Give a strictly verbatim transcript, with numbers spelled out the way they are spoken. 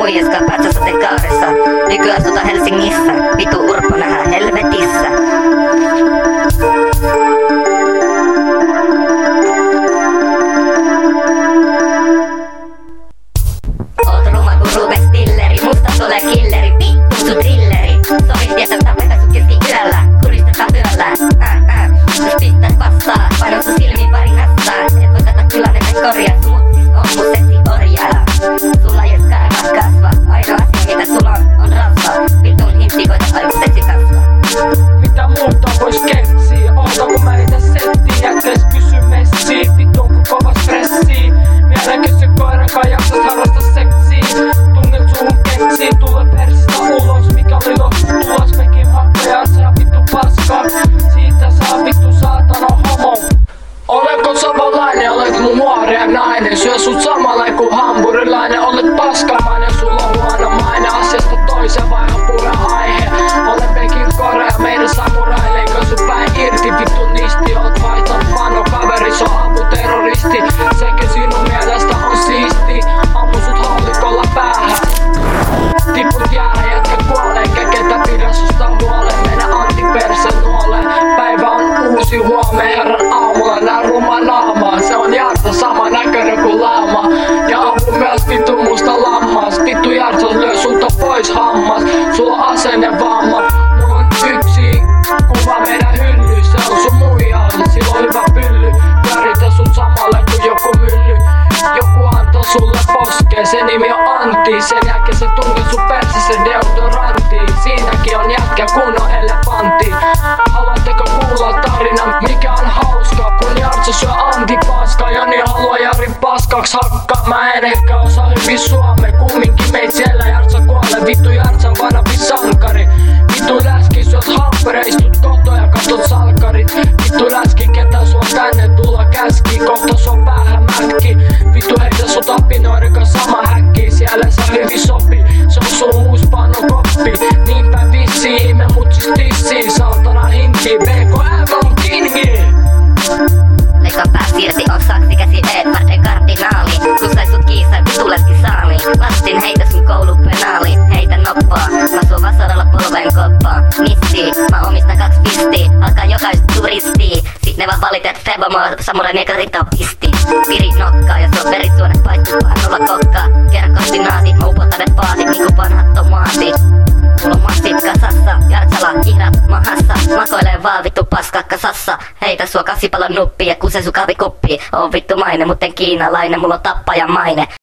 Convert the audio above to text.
muijaskaa patsassa te kaaressa. Nyky asuta Helsingissä, vitu urpo nähdään helvetissä. Oot ruma ku Ruben Stilleri, musta tulee killeri, vittu sun drilleri. Sovin tietä tapeta sut keski yöllä, kuristetaan yöllä. Äh, äh. Jos pistäis vastaa, panon sun silmiin pari nassaa. Et voi tätä tilannetta korjaa, sun mut siis on mun seksi orjaa. Sulla ei ees karvas kasva, ainoa asia mitä sulla on, on rasva. Vitun hintikoita aivu seksi kasvaa. Mitä muuta vois keksiä? Oota kun mä heitän settiä, jätteis pysy messiin. Vitun ku kova stressii. Mielenkäs se koirakaan jaksas harrasta seksiä. Tunnet suhun keksiin, tule persistä ulos. Mikä oli lopputulos? Mekin hakkoja saa vittu paskaa. Siitä saa vittu saatana homo. Oletko savolainen, olet mun nuoria nainen. Syö sut samalla ku hampurilainen. Olet paskamainen, sulla on huono maine. Asiasta toisen vai on puheaihe. Olen pekin korea, meidän samuraille. Eikö sun päin irti, vittu nisti. Oot vaihtanut vano kaveri, se on amputerroristi. Sekin sinun mielestä on siisti. Ammu sut hollikolla päähän. Tiput jäädä, jätkä kuolee. Keketä pidä susta huoleen. Mene antiperse nuoleen. Päivä on uusi huome, herran aamulla. Nää ruma naamaa, se on Jartsa sama näköinen kuin laama. Ja ammu myös vittu musta lammas. Vittu Jartsa lyö sulta pois hammas. Sulla on asennevamma. Mulla on yksi kuva meidän hylly. Se on sun muija, sillä on hyvä pylly. Pyöritä sut samalle kuin joku mylly. Joku antoi sulle poskeen, se nimi on Antti. Sen jälkeen se tuntee sun persisen deodorantiin. Siinäkin on jätkä kunnon elefantti. Haluatteko kuulla tarina, mikä on hauska? Kun Jartsa syö Antti paskaa, Jani haluaa Jarin paskaks hakkaa. Mä en ehkä osaa hyvin suomea, kumminkin meit siellä Jartsa kuolee. Vittu Jartsan vanha sankari. Vittu läski syöt hampere, istut koto ja katot salkarit. Vittu läski, ketä sua tänne tulla käski. Kohta sun päähän mätki. Vittu heitä sut apinoiden kanssa sama häkki. Siellä sä hyvin sopi, se on sun uus panokoppi. Niinpä vissi, ihme mut siis tissi. Saatana hinki, B K M on kingi. Leikkaa pääs irti, on saksi käsi Edvarden kardinaali. Kun sai sut kiisai, vitu läski saaliin. Lastin heitä sun koulupenaaliin. Heitä noppaa, mä suun vasaralla polven koppaa. Missi, mä omistan kaks pistii. Alkaa jokaista turistii. Sit ne vaan valitet Febomoa, samurai mieka ritopisti. Piri nokkaa ja sun verisuonet paistuu pannulla kokkaa. Kerran koordinaatit, mä upotan ne paatit niinku vanhat tomaatit. Mulla on massit kasassa, Jartsala kihrat mahassa. Makoilee vaan vittu paska kasassa. Heitä sua kasipallon nuppi ja kuse sun kahvikuppi. Oon vittu maine, mutten kiinalainen, mulla on tappajan maine.